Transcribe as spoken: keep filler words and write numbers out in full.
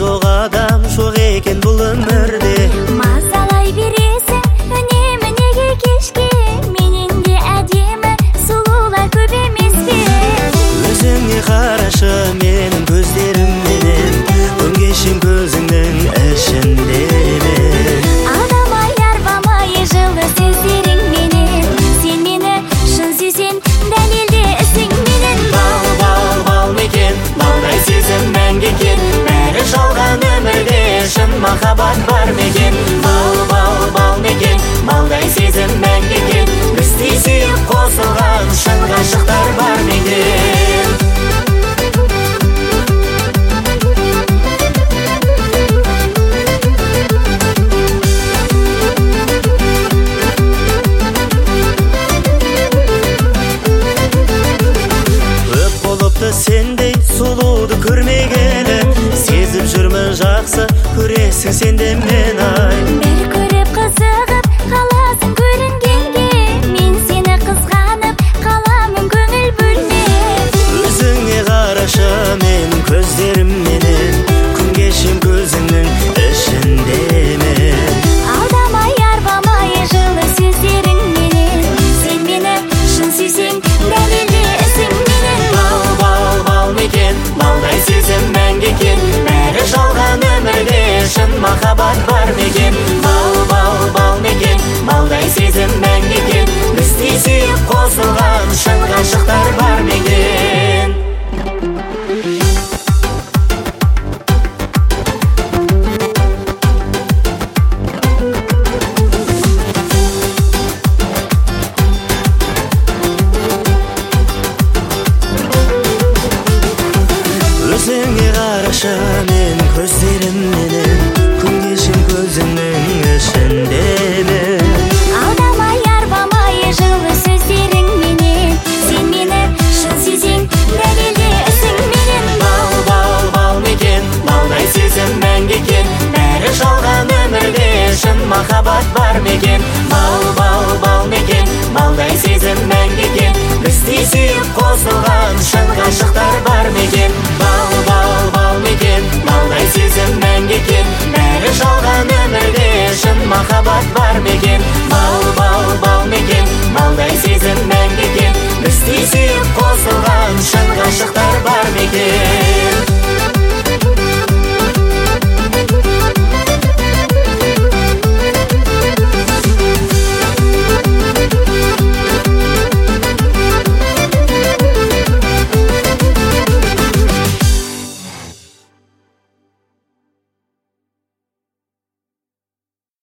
жок адам жок экен бул өмүрдө. Мазалай бересиң үнемі неге кешке, менен де әдемі сұлулар көп емеспе. Өзіңе қарашы менің көздерім менен, өңгешім көзіңнің ішіндеме. Алдамай арбамай жылы сөздерің менен, сен мені шын сүйсең дәлелде ісің менен. Бал, бал, бал мекен, балдай сезім мәңгі екен, бәрі жалған өмірде шын махаббат бар мекен. Бал, бал, бал мекен, балдай сезім мәңгі екен, біздей сүйіп қосылған шын ғашықтар бар мекен. Өп болыпты сендей сұлуды көрмегелі, сезіп жүрмін жақсы көресің сенде мен ай. Бір көріп қызығып қаласың көрінгенге, мен сені қызғанып қаламын көңіл бөлмеп. Өзіңе қарашы менің көздерім менен, күн кешем көзіңнің ішіндеме. Алдамай арбамай жылы сөздерің менен, сен мені шын сүйсең дәлелде ісің менен. Бал, бал, бал мекен, балдай сезім мәңгі екен, бәрі жалған өмірде шын махаббат бар мекен. Бал, бал, бал мекен, балдай сезім мәңгі екен, біздей сүйіп қосылған шын ғашықтар бар мекен. Өзіңе қарашы мен көздерім менен, күн кешем көзіңнің ішіндеме. Алдамай арбамай жылы сөздерің менен, сен мені шын сүйсең дәлелде ісің менен. Бал, бал, бал мекен, балдай сезім мәңгі екен, бәрі жалған өмірде шын махаббат бар мекен. Бал, бал, бал мекен, балдай сезім мәңгі екен, біздей сүйіп қосылған шын ғашықтар бар мекен. Бал, бал, бал мекен, балдай сезім мәңгі екен, бәрі жалған өмірде шын махаббат бар мекен. Бал, бал, бал мекен, балдай сезім мәңгі екен, біздей сүйіп қосылған шын ғашықтар бар мекен.